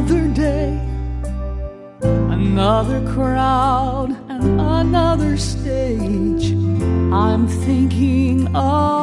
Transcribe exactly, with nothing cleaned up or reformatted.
another day, another crowd and another stage. I'm thinking of